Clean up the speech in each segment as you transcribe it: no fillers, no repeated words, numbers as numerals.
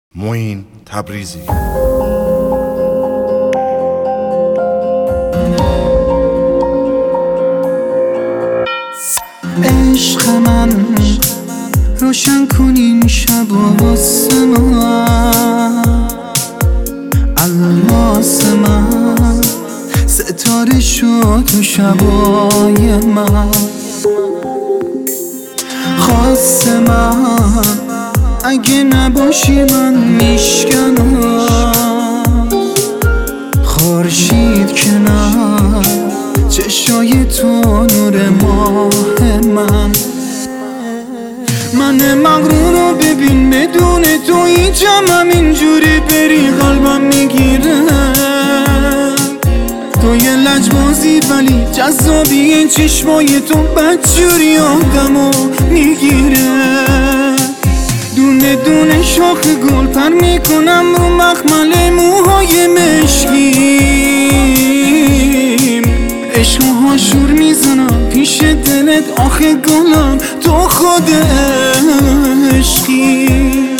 معین تبریزی. عشق من روشن کن این شب واسه من، الماس من ستاره شد تو شبای من، خواست من اگه نباشی من میشکنم، خورشید کنار چشای تو نور ماه من مغرور رو ببین بدون تو هیچم اینجوری بری قلبم میگیره، تو یه لجبازی ولی جذابی این چشمای تو بدجوری آدمو میگیره، دونه دونه شاخ گل پر میکنم رو مخمل موهای مشکیم، عشق ها شور میزنم پیش دلت آخه گلم تو خود عشقی.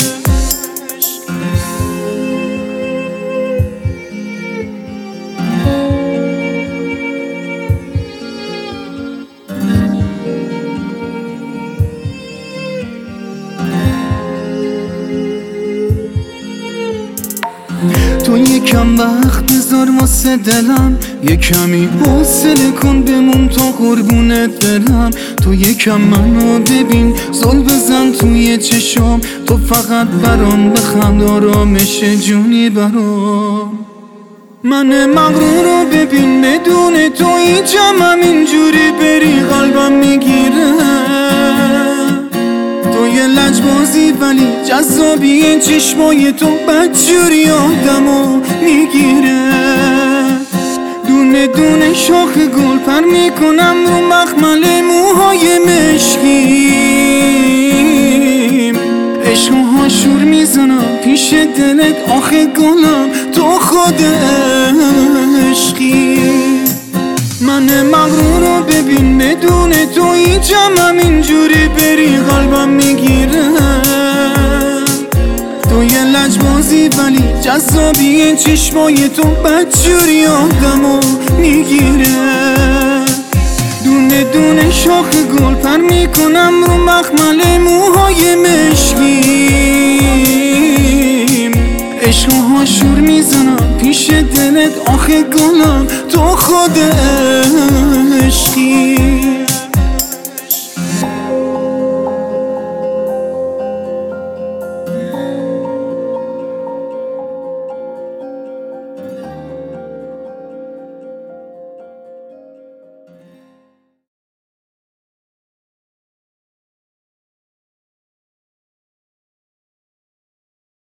تو یکم وقت بذار واسه دلم، یه کمی حوصله کن بمون تا قربونت برم، تو یکم منو ببین زل بزن توی چشم، تو فقط برام بخند آرامش جونی برام، من مغرور رو ببین بدون تو هیچم اینجوری بری قلبم میگیره، تو یه لجبازی ولی جذابی این چشمای تو بدجوری آدمو میگیره، دونه دونه شاخ گل پر میکنم رو مخمل موهای مشکیم، عشق ها شور میزنم پیش دلت آخه گلم تو خود عشقی، من مغرور رو ببین بدون تو هیچم اینجوری بری قلبم میگیره، تو یه لجبازی ولی جذابی این چشمای تو بدجوری آدمو میگیره، دونه دونه شاخ گل پر میکنم رو مخمل موهای مشکیم، عشق ها شور میزنم پیش دلت آخه گلم تو خود عشقی.